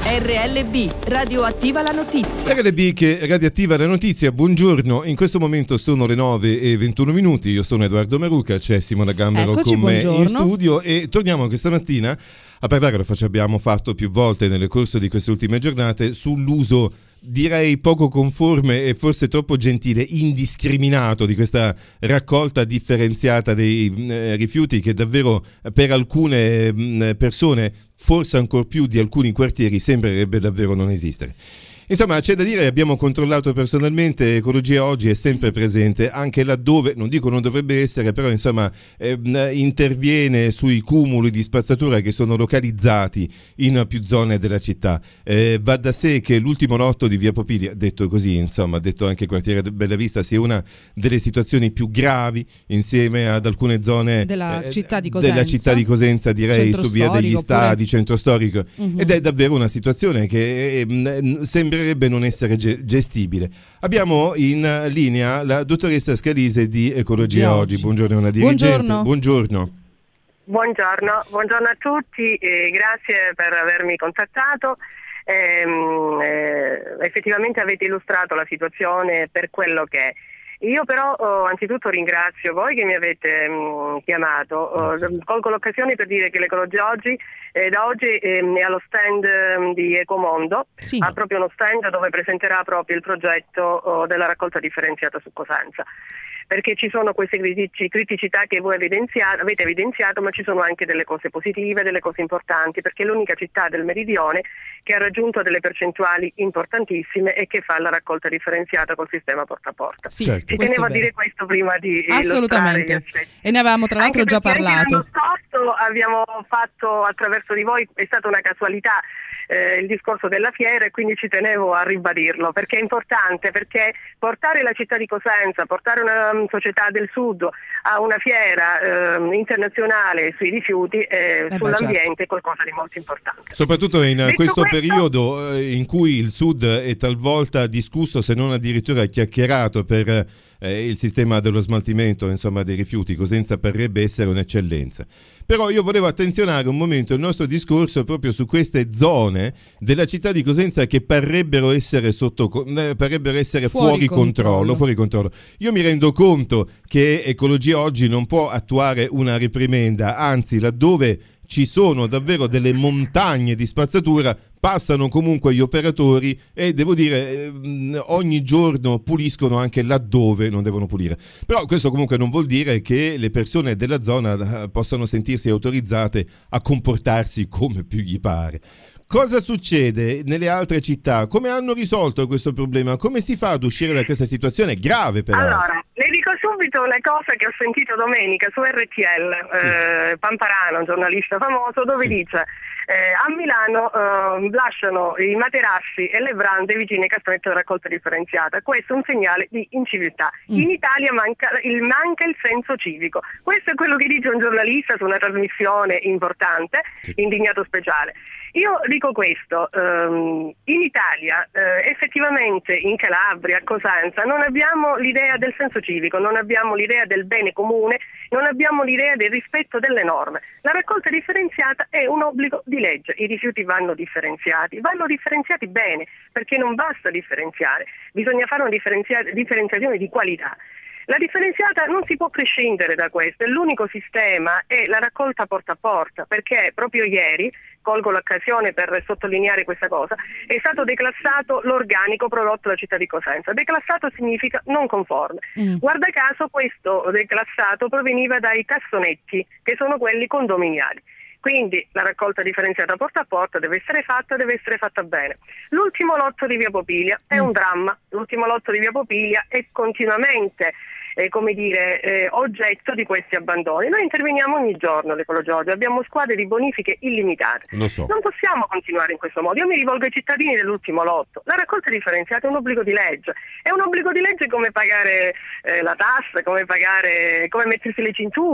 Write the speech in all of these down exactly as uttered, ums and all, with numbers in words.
R L B, radioattiva la notizia. R L B che radioattiva la notizia, buongiorno. In questo momento sono le nove e ventuno minuti, io sono Edoardo Maruca, c'è Simona Gambero Eccoci, con me buongiorno. in studio e torniamo questa mattina a parlare, lo faccio, abbiamo fatto più volte nel corso di queste ultime giornate, sull'uso direi poco conforme e forse troppo gentile, indiscriminato di questa raccolta differenziata dei eh, rifiuti che davvero per alcune mh, persone, forse ancor più di alcuni quartieri, sembrerebbe davvero non esistere. Insomma, c'è da dire, abbiamo controllato personalmente, Ecologia Oggi è sempre presente, anche laddove, non dico non dovrebbe essere, però insomma eh, interviene sui cumuli di spazzatura che sono localizzati in più zone della città. Eh, va da sé che l'ultimo lotto di Via Popilia, detto così, insomma, detto anche quartiere Bellavista, sia una delle situazioni più gravi insieme ad alcune zone della eh, città di Cosenza, della città di Cosenza direi, centro su Via degli storico, Stadi, pure. centro storico, uh-huh. ed è davvero una situazione che eh, sembra non essere gestibile. Abbiamo in linea la dottoressa Scalise di Ecologia Oggi. Oggi. Buongiorno, una dirigente. Buongiorno. Buongiorno. Buongiorno, buongiorno a tutti e grazie per avermi contattato. Ehm, eh, effettivamente avete illustrato la situazione per quello che è. Io però oh, anzitutto ringrazio voi che mi avete mh, chiamato, oh, colgo l'occasione per dire che l'Ecologia Oggi eh, da oggi eh, è allo stand eh, di Ecomondo, sì. ha proprio uno stand dove presenterà proprio il progetto oh, della raccolta differenziata su Cosenza, perché ci sono queste criticità che voi evidenziato, avete evidenziato, ma ci sono anche delle cose positive, delle cose importanti, perché è l'unica città del meridione che ha raggiunto delle percentuali importantissime e che fa la raccolta differenziata col sistema porta a porta. Sì, certo. Ci tenevo a dire questo prima di assolutamente, e ne avevamo tra l'altro già parlato. L'anno scorso abbiamo fatto attraverso di voi, è stata una casualità, Eh, il discorso della fiera, e quindi ci tenevo a ribadirlo perché è importante, perché portare la città di Cosenza, portare una um, società del sud a una fiera eh, internazionale sui rifiuti e eh, sull'ambiente è qualcosa di molto importante. Soprattutto in Detto questo, questo periodo eh, in cui il sud è talvolta discusso, se non addirittura chiacchierato per eh, il sistema dello smaltimento, insomma, dei rifiuti. Cosenza parrebbe essere un'eccellenza. Però io volevo attenzionare un momento il nostro discorso proprio su queste zone della città di Cosenza che parrebbero essere sotto eh, parrebbero essere fuori, fuori controllo, controllo, fuori controllo. Io mi rendo conto che Ecologia Oggi non può attuare una reprimenda, anzi, laddove ci sono davvero delle montagne di spazzatura, passano comunque gli operatori e devo dire ogni giorno puliscono anche laddove non devono pulire. Però questo comunque non vuol dire che le persone della zona possano sentirsi autorizzate a comportarsi come più gli pare. Cosa succede nelle altre città? Come hanno risolto questo problema? Come si fa ad uscire da questa situazione grave peraltro? Allora, le dico subito le cose che ho sentito domenica su R T L, sì. eh, Pamparano, un giornalista famoso, dove sì. dice eh, a Milano eh, lasciano i materassi e le brande vicine ai cassonetti della raccolta differenziata. Questo è un segnale di inciviltà. Mm. In Italia manca il, manca il senso civico. Questo è quello che dice un giornalista su una trasmissione importante, sì. Indignato Speciale. Io dico questo, um, in Italia eh, effettivamente in Calabria, a Cosenza, non abbiamo l'idea del senso civico, non abbiamo l'idea del bene comune, non abbiamo l'idea del rispetto delle norme. La raccolta differenziata è un obbligo di legge, i rifiuti vanno differenziati, vanno differenziati bene, perché non basta differenziare, bisogna fare una differenzia- differenziazione di qualità. La differenziata non si può prescindere da questo, e l'unico sistema è la raccolta porta a porta, perché proprio ieri, colgo l'occasione per sottolineare questa cosa, è stato declassato l'organico prodotto dalla città di Cosenza. Declassato significa non conforme. Mm. Guarda caso questo declassato proveniva dai cassonetti, che sono quelli condominiali. Quindi la raccolta differenziata porta a porta deve essere fatta, deve essere fatta bene. L'ultimo lotto di Via Popilia è un dramma, l'ultimo lotto di Via Popilia è continuamente eh, come dire, eh, oggetto di questi abbandoni. Noi interveniamo ogni giorno all'Ecologia Oggi, abbiamo squadre di bonifiche illimitate. Lo so. Non possiamo continuare in questo modo. Io mi rivolgo ai cittadini dell'ultimo lotto. La raccolta differenziata è un obbligo di legge. È un obbligo di legge come pagare eh, la tassa, come pagare, come mettersi le cinture.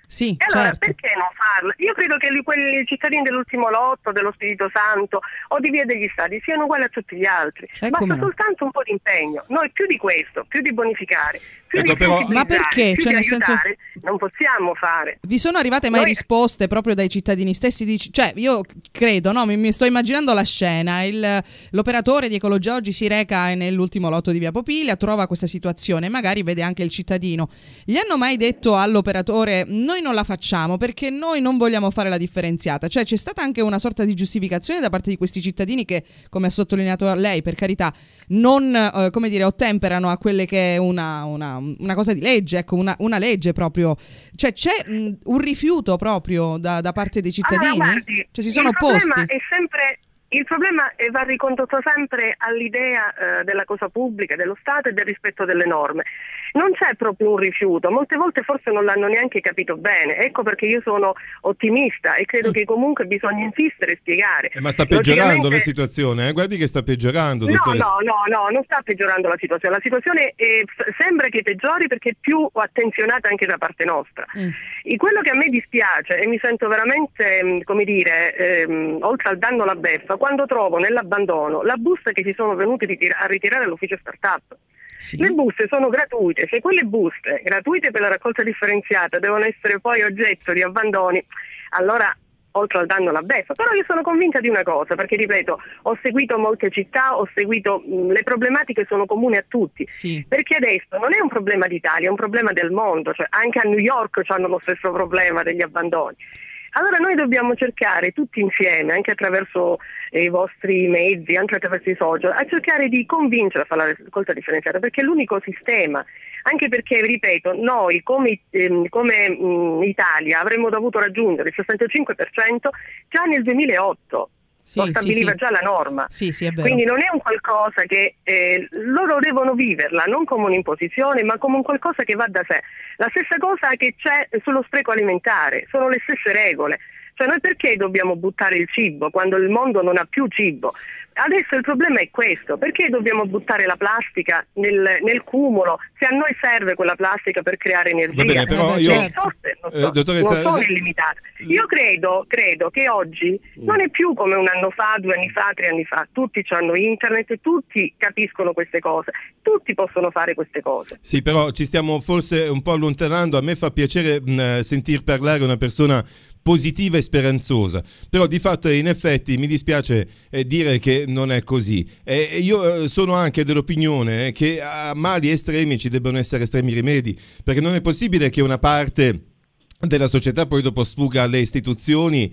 Sì, e allora certo. perché non farlo? Io credo che li, quelli cittadini dell'ultimo lotto, dello Spirito Santo o di Via degli Stati siano uguali a tutti gli altri. Eh, Basta come no? soltanto un po' di impegno. Noi più di questo, più di bonificare, più Ecco, di però- sensibilizzare, Ma perché? più Cioè, di nel senso- aiutare, non possiamo fare. Vi sono arrivate mai Noi- risposte proprio dai cittadini stessi? Di, cioè, io credo, no? Mi, mi sto immaginando la scena. Il- l'operatore di Ecologia Oggi si reca nell'ultimo lotto di Via Popilia, trova questa situazione e magari vede anche il cittadino. Gli hanno mai detto all'operatore: noi non la facciamo perché noi non vogliamo fare la differenziata? Cioè, c'è stata anche una sorta di giustificazione da parte di questi cittadini che, come ha sottolineato lei, per carità, non eh, come dire, ottemperano a quelle che è una, una, una cosa di legge, ecco, una, una legge proprio. Cioè, c'è mh, un rifiuto proprio da, da parte dei cittadini? Allora, guardi, Cioè, si sono il problema opposti? è sempre, il problema è- va ricondotto sempre all'idea eh, della cosa pubblica, dello Stato e del rispetto delle norme. Non c'è proprio un rifiuto, molte volte forse non l'hanno neanche capito bene, ecco perché io sono ottimista e credo Mm. che comunque bisogna insistere e spiegare. Eh, ma sta peggiorando Logicamente- la situazione, eh? Guardi che sta peggiorando, No, dottoressa. no, no, no, non sta peggiorando la situazione. La situazione eh, f- sembra che peggiori perché è più attenzionata anche da parte nostra. Mm. E quello che a me dispiace e mi sento veramente, mh, come dire, ehm, oltre al danno la beffa, quando trovo nell'abbandono la busta che si sono venuti ritir- a ritirare all'ufficio startup. Sì. Le buste sono gratuite, se quelle buste gratuite per la raccolta differenziata devono essere poi oggetto di abbandoni, allora oltre al danno la beffa. Però io sono convinta di una cosa, perché ripeto, ho seguito molte città, ho seguito mh, le problematiche sono comuni a tutti, Sì. perché adesso non è un problema d'Italia, è un problema del mondo, cioè anche a New York hanno lo stesso problema degli abbandoni. Allora noi dobbiamo cercare tutti insieme, anche attraverso eh, i vostri mezzi, anche attraverso i social, a cercare di convincere a fare la raccolta differenziata, perché è l'unico sistema, anche perché, ripeto, noi come, ehm, come mh, Italia avremmo dovuto raggiungere il sessantacinque per cento già nel duemilaotto. Sì, Lo sì, stabiliva sì. già la norma. Sì, sì, è vero. Quindi non è un qualcosa che eh, loro devono viverla non come un'imposizione, ma come un qualcosa che va da sé. La stessa cosa che c'è sullo spreco alimentare, sono le stesse regole. Cioè noi perché dobbiamo buttare il cibo quando il mondo non ha più cibo? Adesso il problema è questo, perché dobbiamo buttare la plastica nel, nel cumulo se a noi serve quella plastica per creare energia? Va bene, però Eh, io- Le risorse non, eh, so- dottoressa- non sono illimitate. Io credo, credo che oggi non è più come un anno fa, due anni fa, tre anni fa, tutti hanno internet, tutti capiscono queste cose, tutti possono fare queste cose. Sì, però ci stiamo forse un po' allontanando. A me fa piacere mh, sentir parlare una persona positiva e speranzosa, però di fatto in effetti mi dispiace eh, dire che non è così. E eh, io eh, sono anche dell'opinione eh, che a mali estremi ci debbano essere estremi rimedi, perché non è possibile che una parte della società poi dopo sfuga alle istituzioni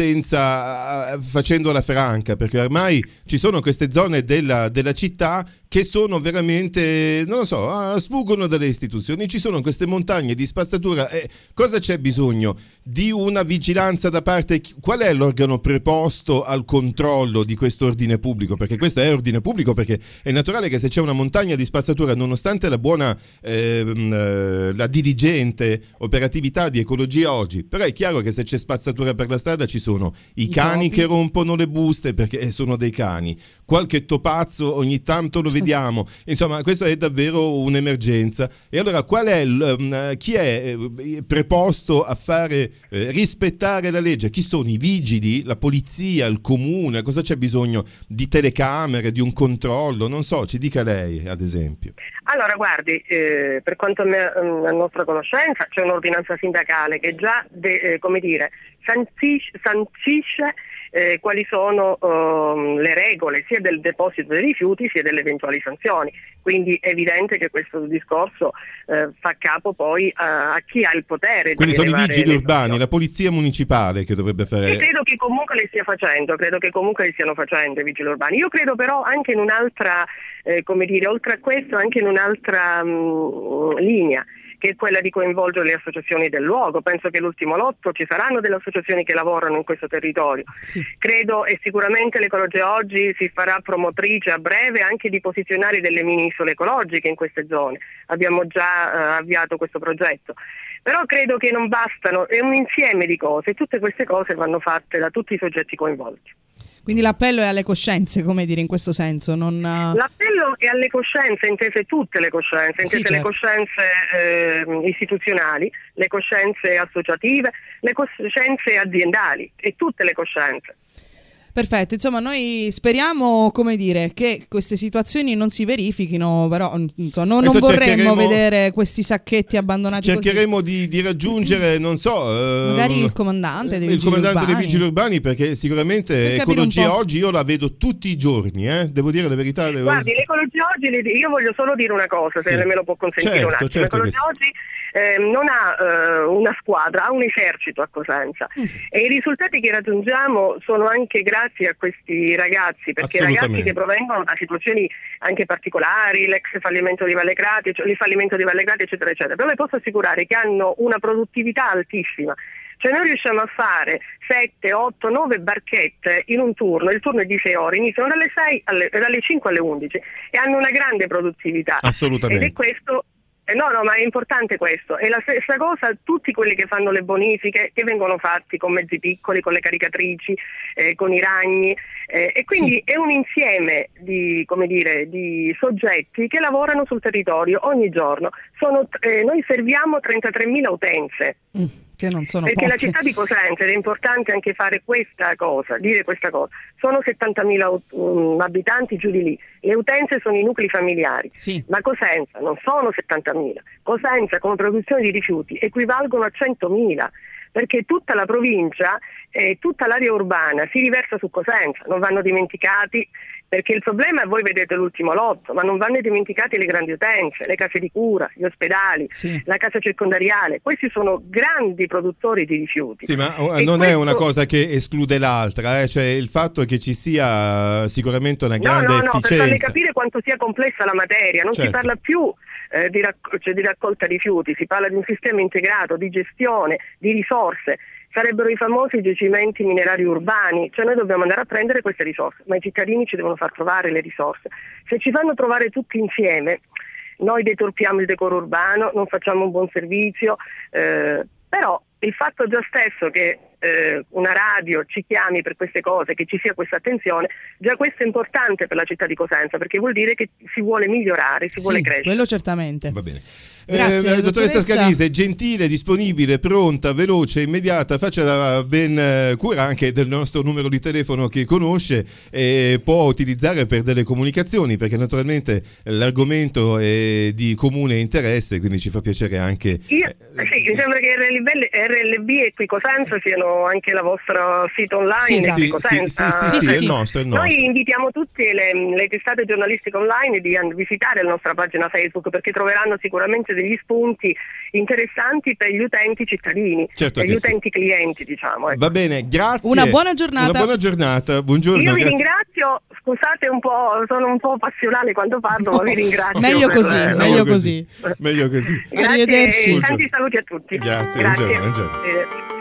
senza uh, facendola franca, perché ormai ci sono queste zone della, della città che sono veramente, non lo so, uh, sfuggono dalle istituzioni, ci sono queste montagne di spazzatura. E cosa c'è bisogno? Di una vigilanza da parte, qual è l'organo preposto al controllo di questo ordine pubblico? Perché questo è ordine pubblico, perché è naturale che se c'è una montagna di spazzatura, nonostante la buona ehm, eh, la diligente operatività di Ecologia Oggi, però è chiaro che se c'è spazzatura per la strada ci sono i, I cani topi. che rompono le buste perché sono dei cani, qualche topazzo ogni tanto lo vediamo, insomma questa è davvero un'emergenza. E allora qual è il, um, chi è eh, preposto a fare eh, rispettare la legge? Chi sono i vigili, la polizia, il comune? Cosa c'è bisogno di telecamere, di un controllo? Non so, ci dica lei ad esempio. Allora, guardi, eh, per quanto me- a nostra conoscenza c'è un'ordinanza sindacale che già, de- eh, come dire, sancisce, sancisce eh, quali sono um, le regole sia del deposito dei rifiuti sia delle eventuali sanzioni. Quindi è evidente che questo discorso eh, fa capo poi a, a chi ha il potere. Quindi di sono i elevare vigili le urbani, sanzioni. la polizia municipale che dovrebbe E fare. credo che comunque le stia facendo, credo che comunque le stiano facendo i vigili urbani. Io credo però anche in un'altra, eh, come dire, oltre a questo, anche in un'altra mh, linea, che è quella di coinvolgere le associazioni del luogo. Penso che l'ultimo lotto ci saranno delle associazioni che lavorano in questo territorio. Sì. Credo e sicuramente l'Ecologia Oggi si farà promotrice a breve anche di posizionare delle mini isole ecologiche in queste zone. Abbiamo già eh, avviato questo progetto. Però credo che non bastano, è un insieme di cose e tutte queste cose vanno fatte da tutti i soggetti coinvolti. Quindi l'appello è alle coscienze, come dire, in questo senso. Non... L'appello è alle coscienze, intese tutte le coscienze, intese sì, certo. le coscienze eh, istituzionali, le coscienze associative, le coscienze aziendali e tutte le coscienze. Perfetto, insomma noi speriamo, come dire, che queste situazioni non si verifichino, però insomma, non, non vorremmo vedere questi sacchetti abbandonati cercheremo così. Di, di raggiungere, non so, magari eh, il comandante dei il vigili comandante urbani. dei vigili urbani, perché sicuramente ecologia oggi io la vedo tutti i giorni, eh? Devo dire la verità. Devo... Guardi, l'ecologia oggi, io voglio solo dire una cosa, se sì. me lo può consentire certo, un attimo. certo L'ecologia oggi eh, non ha eh, una squadra, ha un esercito a Cosenza mm. e i risultati che raggiungiamo sono anche grazie a questi ragazzi, perché ragazzi che provengono da situazioni anche particolari, l'ex fallimento di Vallecrati, cioè il fallimento di Vallecrati, eccetera, eccetera, però le posso assicurare che hanno una produttività altissima. Cioè noi riusciamo a fare sette, otto, nove barchette in un turno, il turno è di sei ore, iniziano dalle sei alle, dalle cinque alle undici e hanno una grande produttività. Assolutamente. Ed è questo. Eh no, no, ma è importante questo. E la stessa cosa tutti quelli che fanno le bonifiche, che vengono fatti con mezzi piccoli, con le caricatrici, eh, con i ragni, eh, e quindi sì. È un insieme di, come dire, di soggetti che lavorano sul territorio ogni giorno. Sono, eh, noi serviamo trentatremila utenze. Mm. Che non sono perché poche. La città di Cosenza, ed è importante anche fare questa cosa, dire questa cosa, sono settantamila um, abitanti giù di lì, le utenze sono i nuclei familiari, sì. Ma Cosenza non sono settantamila, Cosenza come produzione di rifiuti equivalgono a centomila, perché tutta la provincia, eh, tutta l'area urbana si riversa su Cosenza, non vanno dimenticati, perché il problema è, voi vedete l'ultimo lotto, ma non vanno dimenticate le grandi utenze, le case di cura, gli ospedali, sì. La casa circondariale. Questi sono grandi produttori di rifiuti. Sì, ma e non questo... è una cosa che esclude l'altra, eh? Cioè il fatto che ci sia sicuramente una grande no, no, no, efficienza. Per farle capire quanto sia complessa la materia, non certo. si parla più eh, di, rac- cioè, di raccolta rifiuti, si parla di un sistema integrato di gestione, di risorse. Sarebbero i famosi giacimenti minerari urbani, cioè noi dobbiamo andare a prendere queste risorse, ma i cittadini ci devono far trovare le risorse. Se ci fanno trovare tutti insieme, noi deturpiamo il decoro urbano, non facciamo un buon servizio, eh, però il fatto già stesso che eh, una radio ci chiami per queste cose, che ci sia questa attenzione, già questo è importante per la città di Cosenza, perché vuol dire che si vuole migliorare, si sì, vuole crescere. Quello certamente. Va bene. Grazie, eh, dottoressa Scalise, gentile, disponibile, pronta, veloce, immediata, faccia ben cura anche del nostro numero di telefono che conosce e può utilizzare per delle comunicazioni, perché naturalmente l'argomento è di comune interesse, quindi ci fa piacere anche... Io, sì, mi sembra che R L B e qui Cosenza siano anche la vostra sito online. Sì, esatto. Qui Cosenza. Sì, sì, sì, sì, sì, sì, è il nostro, è il nostro. Noi invitiamo tutte le, le testate giornalistiche online di visitare la nostra pagina Facebook, perché troveranno sicuramente degli spunti interessanti per gli utenti cittadini, certo, per gli sì. utenti clienti, diciamo. Ecco. Va bene, grazie. Una buona giornata. Una buona giornata, buongiorno. Io vi grazie. ringrazio, scusate un po', sono un po' passionale quando parlo, ma vi ringrazio. Meglio per, così, eh, meglio così. Meglio così. Grazie, Arrivederci. tanti saluti a tutti. Grazie, Grazie. buongiorno, buongiorno. Eh,